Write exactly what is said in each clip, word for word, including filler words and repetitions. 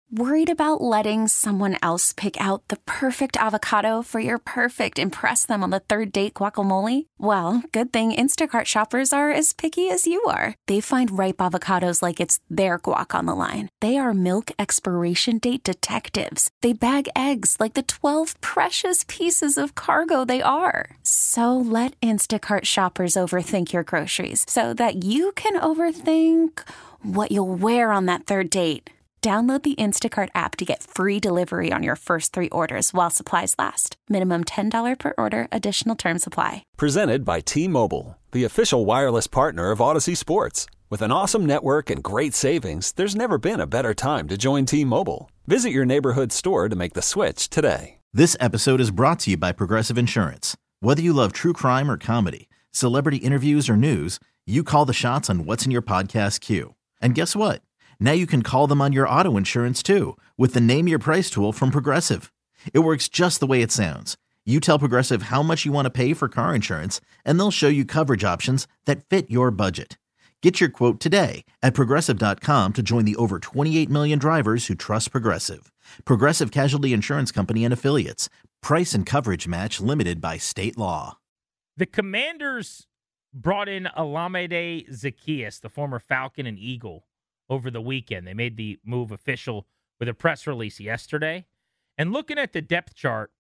Worried about letting someone else pick out the perfect avocado for your perfect impress them on the third date guacamole? Well, good thing Instacart shoppers are as picky as you are. They find ripe avocados like it's their guac on the line. They are milk expiration date detectives. They bag eggs like the twelve precious pieces of cargo they are. So let Instacart shoppers overthink your groceries so that you can overthink what you'll wear on that third date. Download the Instacart app to get free delivery on your first three orders while supplies last. Minimum ten dollars per order. Additional terms apply. Presented by T-Mobile, the official wireless partner of Odyssey Sports. With an awesome network and great savings, there's never been a better time to join T-Mobile. Visit your neighborhood store to make the switch today. This episode is brought to you by Progressive Insurance. Whether you love true crime or comedy, celebrity interviews or news, you call the shots on what's in your podcast queue. And guess what? Now you can call them on your auto insurance too with the Name Your Price tool from Progressive. It works just the way it sounds. You tell Progressive how much you want to pay for car insurance, and they'll show you coverage options that fit your budget. Get your quote today at Progressive dot com to join the over twenty-eight million drivers who trust Progressive. Progressive Casualty Insurance Company and Affiliates. Price and coverage match limited by state law. The Commanders brought in Olamide Zaccheaus, the former Falcon and Eagle, over the weekend. They made the move official with a press release yesterday. And looking at the depth chart,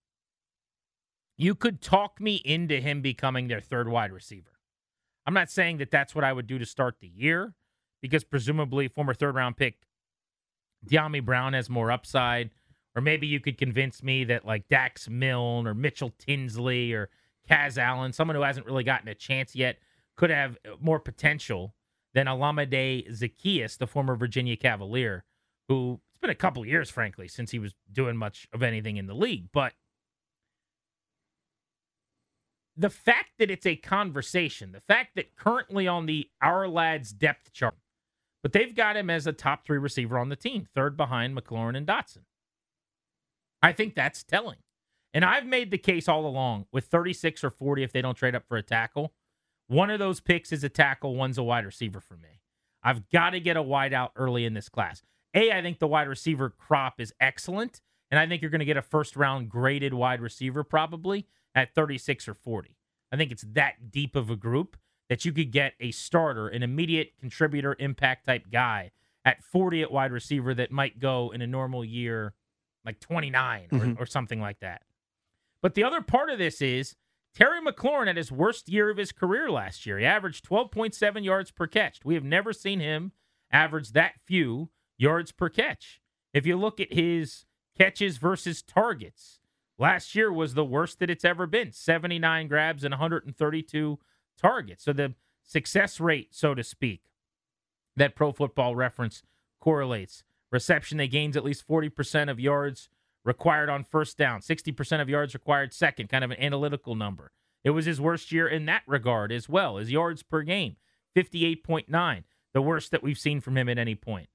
you could talk me into him becoming their third wide receiver. I'm not saying that that's what I would do to start the year, because presumably former third-round pick De'Ami Brown has more upside, or maybe you could convince me that like Dax Milne or Mitchell Tinsley or Kaz Allen, someone who hasn't really gotten a chance yet, could have more potential than Olamide Zaccheaus, the former Virginia Cavalier, who it's been a couple years, frankly, since he was doing much of anything in the league. But the fact that it's a conversation, the fact that currently on the Our Lads depth chart, but they've got him as a top three receiver on the team, third behind McLaurin and Dotson. I think that's telling. And I've made the case all along with thirty-six or forty if they don't trade up for a tackle. One of those picks is a tackle, one's a wide receiver for me. I've got to get a wide out early in this class. A, I think the wide receiver crop is excellent, and I think you're going to get a first-round graded wide receiver probably at thirty-six or forty. I think it's that deep of a group that you could get a starter, an immediate contributor, impact-type guy at forty at wide receiver that might go in a normal year like twenty-nine mm-hmm. or, or something like that. But the other part of this is Terry McLaurin had his worst year of his career last year. He averaged twelve point seven yards per catch. We have never seen him average that few yards per catch. If you look at his catches versus targets, last year was the worst that it's ever been. seventy-nine grabs and one hundred thirty-two targets. So the success rate, so to speak, that Pro Football Reference correlates. Reception, they gained at least forty percent of yards required on first down, sixty percent of yards required second, kind of an analytical number. It was his worst year in that regard as well. His yards per game, fifty-eight point nine, the worst that we've seen from him at any point.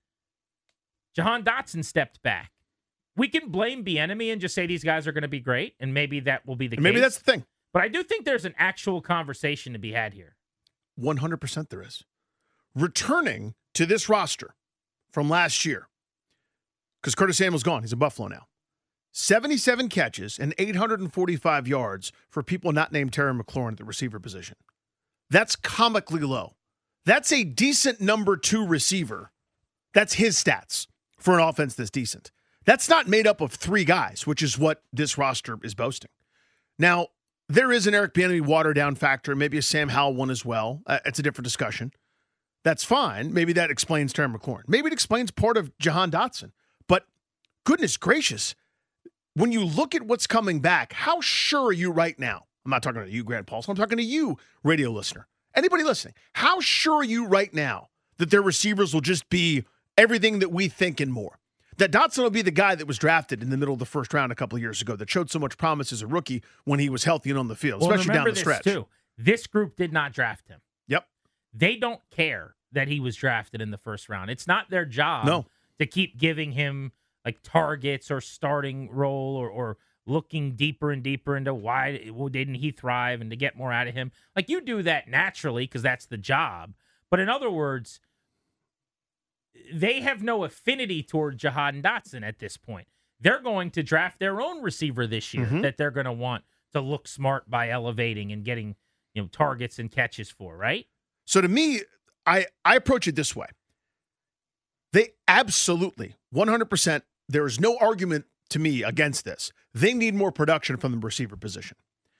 Jahan Dotson stepped back. We can blame Bieniemy and just say these guys are going to be great, and maybe that will be the and case. Maybe that's the thing. But I do think there's an actual conversation to be had here. one hundred percent there is. Returning to this roster from last year, because Curtis Samuel's gone. He's in Buffalo now. seventy-seven catches and eight hundred forty-five yards for people not named Terry McLaurin at the receiver position. That's comically low. That's a decent number two receiver. That's his stats for an offense that's decent. That's not made up of three guys, which is what this roster is boasting. Now, there is an Eric Bieniemy water-down factor, maybe a Sam Howell one as well. Uh, it's a different discussion. That's fine. Maybe that explains Terry McLaurin. Maybe it explains part of Jahan Dotson. But goodness gracious, when you look at what's coming back, how sure are you right now? I'm not talking to you, Grant Paulson. I'm talking to you, radio listener. Anybody listening, how sure are you right now that their receivers will just be everything that we think and more? That Dotson will be the guy that was drafted in the middle of the first round a couple of years ago that showed so much promise as a rookie when he was healthy and on the field, well, especially down the this stretch. Too. This group did not draft him. Yep. They don't care that he was drafted in the first round. It's not their job no. to keep giving him like targets or starting role or, or looking deeper and deeper into why didn't he thrive and to get more out of him. Like you do that naturally because that's the job. But in other words, they have no affinity toward Jahan Dotson at this point. They're going to draft their own receiver this year mm-hmm. that they're going to want to look smart by elevating and getting, you know, targets and catches for, right? So to me, I, I approach it this way. They absolutely, one hundred percent, there is no argument to me against this. They need more production from the receiver position.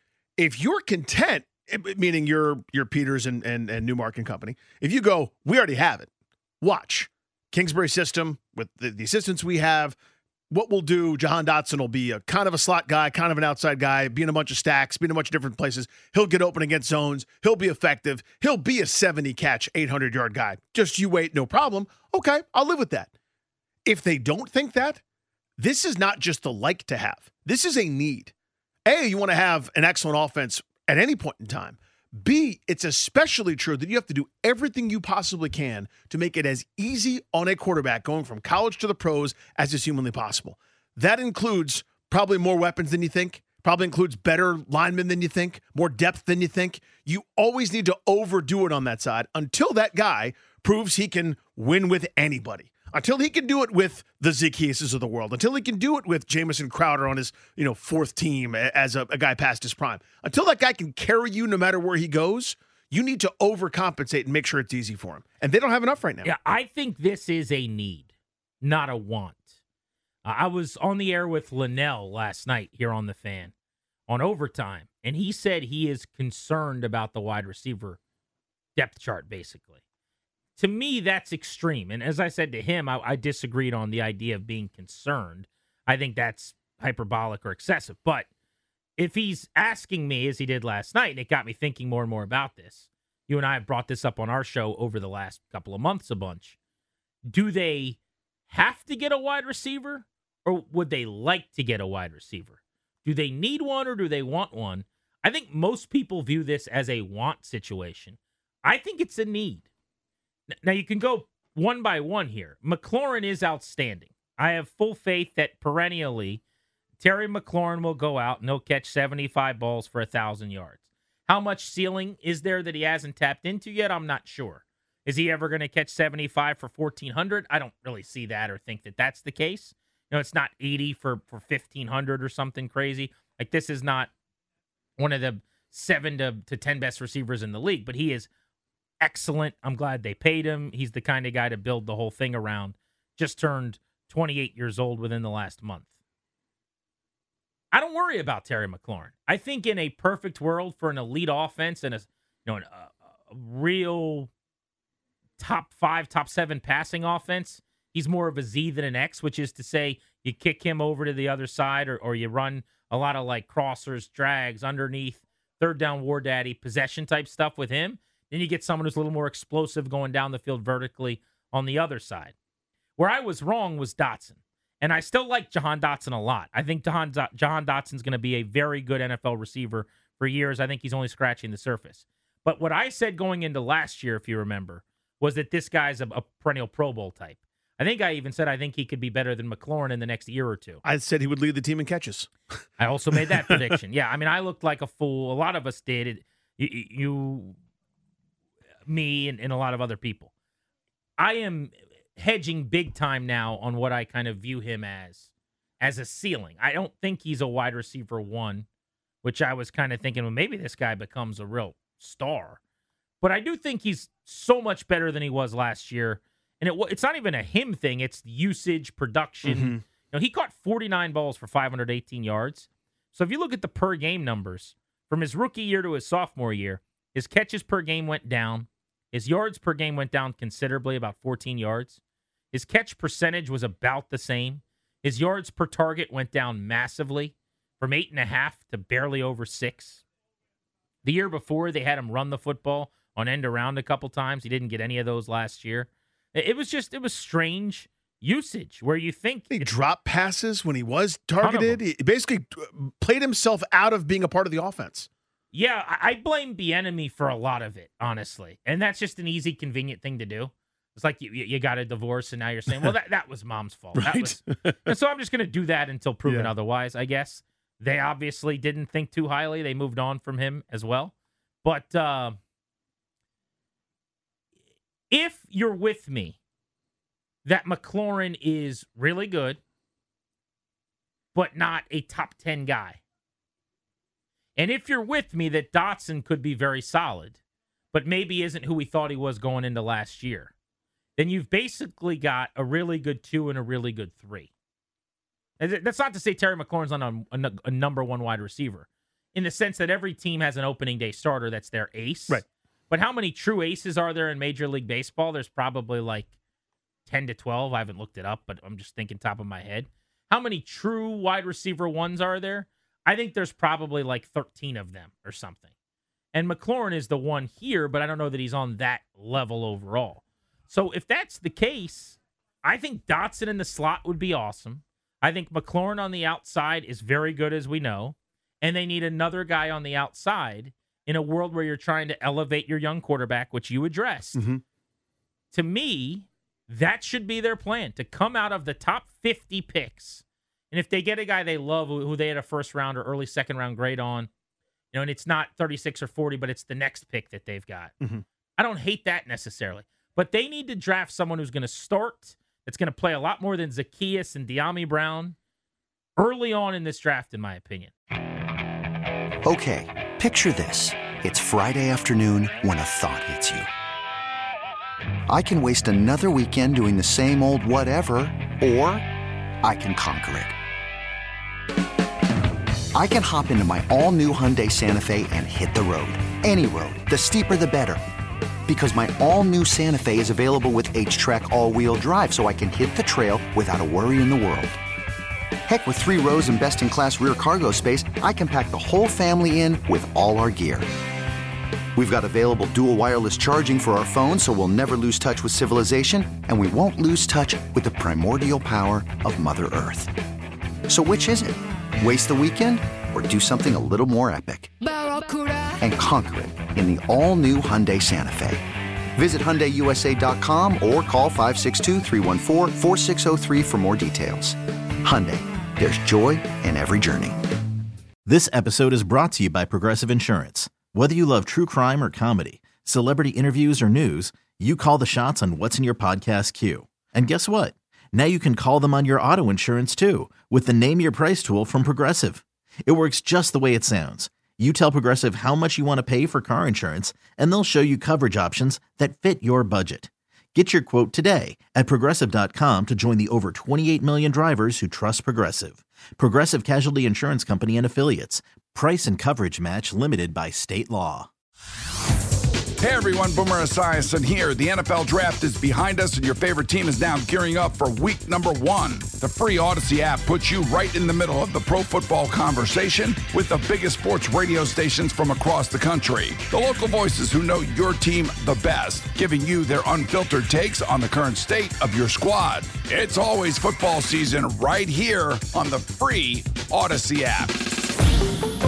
If you're content, meaning you're, you're Peters and, and, and Newmark and company, if you go, we already have it, watch. Kingsbury system with the, the assistants we have, what we'll do, Jahan Dotson will be a kind of a slot guy, kind of an outside guy, be in a bunch of stacks, be in a bunch of different places. He'll get open against zones. He'll be effective. He'll be a seventy catch, eight hundred yard guy. Just you wait, no problem. Okay, I'll live with that. If they don't think that, this is not just a like to have. This is a need. A, you want to have an excellent offense at any point in time. B, it's especially true that you have to do everything you possibly can to make it as easy on a quarterback going from college to the pros as is humanly possible. That includes probably more weapons than you think, probably includes better linemen than you think, more depth than you think. You always need to overdo it on that side until that guy proves he can win with anybody. Until he can do it with the Zeke Hieses of the world, until he can do it with Jamison Crowder on his, you know, fourth team as a, a guy past his prime, until that guy can carry you no matter where he goes, you need to overcompensate and make sure it's easy for him. And they don't have enough right now. Yeah, I think this is a need, not a want. Uh, I was on the air with Linnell last night here on The Fan on Overtime, and he said he is concerned about the wide receiver depth chart, basically. To me, that's extreme. And as I said to him, I, I disagreed on the idea of being concerned. I think that's hyperbolic or excessive. But if he's asking me, as he did last night, and it got me thinking more and more about this, you and I have brought this up on our show over the last couple of months a bunch. Do they have to get a wide receiver, or would they like to get a wide receiver? Do they need one, or do they want one? I think most people view this as a want situation. I think it's a need. Now, you can go one by one here. McLaurin is outstanding. I have full faith that perennially Terry McLaurin will go out and he'll catch seventy-five balls for one thousand yards. How much ceiling is there that he hasn't tapped into yet? I'm not sure. Is he ever going to catch seventy-five for fourteen hundred? I don't really see that or think that that's the case. You know, it's not eighty for, for fifteen hundred or something crazy. Like, this is not one of the seven to, to ten best receivers in the league, but he is excellent. I'm glad they paid him. He's the kind of guy to build the whole thing around. Just turned twenty-eight years old within the last month. I don't worry about Terry McLaurin. I think in a perfect world for an elite offense and a, you know, a, a real top five, top seven passing offense, he's more of a Z than an X, which is to say you kick him over to the other side or, or you run a lot of like crossers, drags underneath, third down war daddy, possession type stuff with him. Then you get someone who's a little more explosive going down the field vertically on the other side. Where I was wrong was Dotson. And I still like Jahan Dotson a lot. I think Jahan, Jahan Dotson's going to be a very good N F L receiver for years. I think he's only scratching the surface. But what I said going into last year, if you remember, was that this guy's a, a perennial Pro Bowl type. I think I even said I think he could be better than McLaurin in the next year or two. I said he would lead the team in catches. I also made that prediction. Yeah, I mean, I looked like a fool. A lot of us did. It, you... you me and, and a lot of other people. I am hedging big time now on what I kind of view him as as a ceiling. I don't think he's a wide receiver one, which I was kind of thinking, well, maybe this guy becomes a real star. But I do think he's so much better than he was last year. And it, it's not even a him thing. It's usage, production. Mm-hmm. You know, he caught forty-nine balls for five hundred eighteen yards. So if you look at the per game numbers from his rookie year to his sophomore year, his catches per game went down. His yards per game went down considerably, about fourteen yards. His catch percentage was about the same. His yards per target went down massively from eight and a half to barely over six. The year before, they had him run the football on end around a couple times. He didn't get any of those last year. It was just, it was strange usage where you think he dropped passes when he was targeted. He basically played himself out of being a part of the offense. Yeah, I blame Bieniemy for a lot of it, honestly. And that's just an easy, convenient thing to do. It's like you you got a divorce and now you're saying, well, that, that was mom's fault. Right? That was, and so I'm just going to do that until proven yeah. otherwise, I guess. They obviously didn't think too highly. They moved on from him as well. But uh, if you're with me that McLaurin is really good, but not a top ten guy. And if you're with me that Dotson could be very solid, but maybe isn't who we thought he was going into last year, then you've basically got a really good two and a really good three. And that's not to say Terry McLaurin's not a, a, a number one wide receiver, in the sense that every team has an opening day starter that's their ace. Right. But how many true aces are there in Major League Baseball? There's probably like ten to twelve. I haven't looked it up, but I'm just thinking top of my head. How many true wide receiver ones are there? I think there's probably like thirteen of them or something. And McLaurin is the one here, but I don't know that he's on that level overall. So if that's the case, I think Dotson in the slot would be awesome. I think McLaurin on the outside is very good, as we know. And they need another guy on the outside in a world where you're trying to elevate your young quarterback, which you addressed. Mm-hmm. To me, that should be their plan, to come out of the top fifty picks. And if they get a guy they love, who they had a first round or early second round grade on, you know, and it's not thirty-six or forty, but it's the next pick that they've got. Mm-hmm. I don't hate that necessarily. But they need to draft someone who's going to start, that's going to play a lot more than Zacchaeus and De'Ami Brown early on in this draft, in my opinion. Okay, picture this. It's Friday afternoon when a thought hits you. I can waste another weekend doing the same old whatever, or I can conquer it. I can hop into my all-new Hyundai Santa Fe and hit the road. Any road. The steeper, the better. Because my all-new Santa Fe is available with H-Track all-wheel drive, so I can hit the trail without a worry in the world. Heck, with three rows and best-in-class rear cargo space, I can pack the whole family in with all our gear. We've got available dual wireless charging for our phones, so we'll never lose touch with civilization, and we won't lose touch with the primordial power of Mother Earth. So which is it? Waste the weekend or do something a little more epic? And conquer it in the all-new Hyundai Santa Fe. Visit Hyundai U S A dot com or call five six two, three one four, four six zero three for more details. Hyundai, there's joy in every journey. This episode is brought to you by Progressive Insurance. Whether you love true crime or comedy, celebrity interviews or news, you call the shots on what's in your podcast queue. And guess what? Now you can call them on your auto insurance too, with the Name Your Price tool from Progressive. It works just the way it sounds. You tell Progressive how much you want to pay for car insurance, and they'll show you coverage options that fit your budget. Get your quote today at Progressive dot com to join the over twenty-eight million drivers who trust Progressive. Progressive Casualty Insurance Company and Affiliates. Price and coverage match limited by state law. Hey everyone, Boomer Esiason here. The N F L Draft is behind us and your favorite team is now gearing up for week number one. The free Odyssey app puts you right in the middle of the pro football conversation with the biggest sports radio stations from across the country. The local voices who know your team the best, giving you their unfiltered takes on the current state of your squad. It's always football season right here on the free Odyssey app.